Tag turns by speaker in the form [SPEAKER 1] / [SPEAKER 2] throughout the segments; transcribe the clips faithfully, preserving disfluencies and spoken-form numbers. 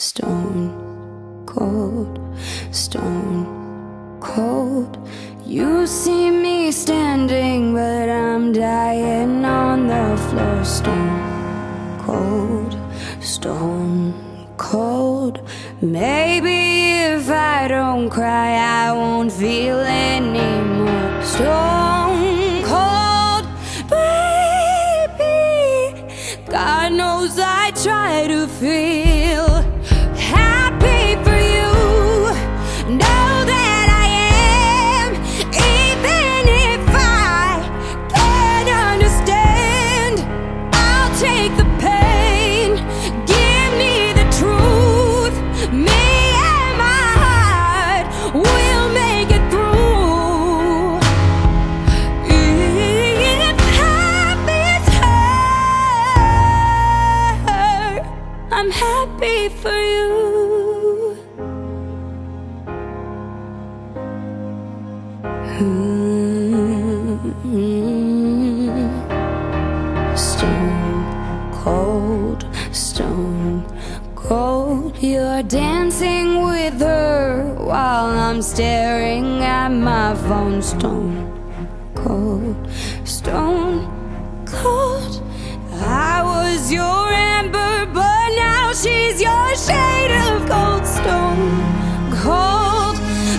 [SPEAKER 1] stone cold, stone cold. You see me standing, but I'm dying on the floor. Stone cold, stone cold. Maybe if I don't cry, I won't feel anymore. Stone cold, baby. God knows I try to feel happy for you. Know that I am, even if I can't understand. I'll take the pain, give me the truth. Me and my heart will make it through. If happy's hurt, I'm happy for you. Stone cold, stone cold. You're dancing with her while I'm staring at my phone. Stone cold, stone cold. I was your amber, but now she's your shade of gold. Stone cold,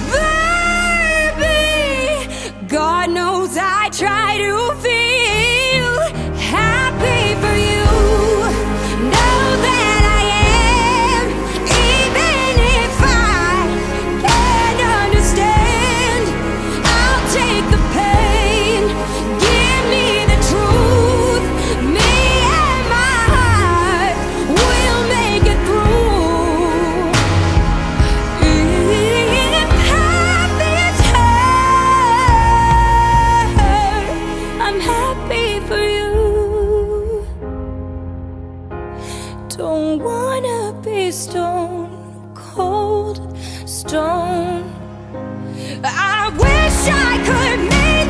[SPEAKER 1] baby. God knows I try to feel happy for you. Know that I am, even if I can't understand. I'll take the pain, give me the truth. Me and my heart will make it through. If happy's hurt, I'm happy for you. Don't wanna be stone cold, stone. I wish I could make